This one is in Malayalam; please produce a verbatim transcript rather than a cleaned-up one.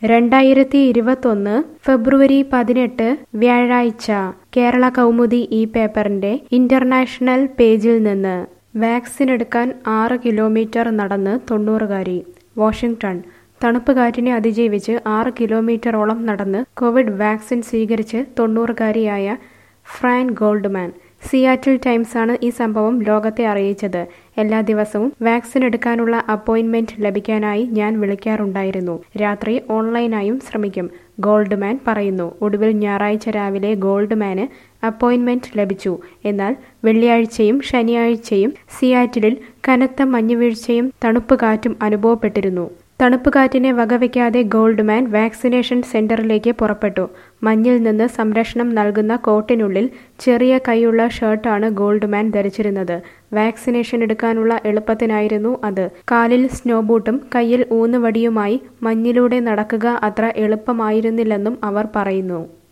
രണ്ടായിരത്തി ഇരുപത്തൊന്ന് ഫെബ്രുവരി പതിനെട്ട് വ്യാഴാഴ്ച കേരള കൗമുദി ഈ പേപ്പറിന്റെ ഇന്റർനാഷണൽ പേജിൽ നിന്ന് വാക്സിൻ എടുക്കാൻ ആറ് കിലോമീറ്റർ നടന്ന് തൊണ്ണൂറുകാരി. വാഷിംഗ്ടൺ. തണുപ്പ് കാറ്റിനെ അതിജീവിച്ച് ആറ് കിലോമീറ്ററോളം നടന്ന് കോവിഡ് വാക്സിൻ സ്വീകരിച്ച് തൊണ്ണൂറുകാരിയായ ഫ്രാൻ ഗോൾഡ്മാൻ. സിയാറ്റിൽ ടൈംസാണ് ഈ സംഭവം ലോകത്തെ അറിയിച്ചത്. എല്ലാ ദിവസവും വാക്സിൻ എടുക്കാനുള്ള അപ്പോയിന്റ്മെന്റ് ലഭിക്കാനായി ഞാൻ വിളിക്കാറുണ്ടായിരുന്നു. രാത്രി ഓൺലൈനായും ശ്രമിക്കും, ഗോൾഡ്മാൻ പറയുന്നു. ഒടുവിൽ ഞായറാഴ്ച രാവിലെ ഗോൾഡ്മാന് അപ്പോയിന്റ്മെന്റ് ലഭിച്ചു. എന്നാൽ വെള്ളിയാഴ്ചയും ശനിയാഴ്ചയും സിയാറ്റിലിൽ കനത്ത മഞ്ഞുവീഴ്ചയും തണുപ്പ് കാറ്റും അനുഭവപ്പെട്ടിരുന്നു. തണുപ്പുകാറ്റിനെ വകവയ്ക്കാതെ ഗോൾഡ്മാൻ വാക്സിനേഷൻ സെന്ററിലേക്ക് പുറപ്പെട്ടു. മഞ്ഞിൽ നിന്ന് സംരക്ഷണം നൽകുന്ന കോട്ടിനുള്ളിൽ ചെറിയ കൈയുള്ള ഷർട്ടാണ് ഗോൾഡ്മാൻ ധരിച്ചിരുന്നത്. വാക്സിനേഷൻ എടുക്കാനുള്ള എളുപ്പത്തിനായിരുന്നു അത്. കാലിൽ സ്നോബൂട്ടും കയ്യിൽ ഊന്നുവടിയുമായി മഞ്ഞിലൂടെ നടക്കുക അത്ര എളുപ്പമായിരുന്നില്ലെന്നും അവർ പറയുന്നു.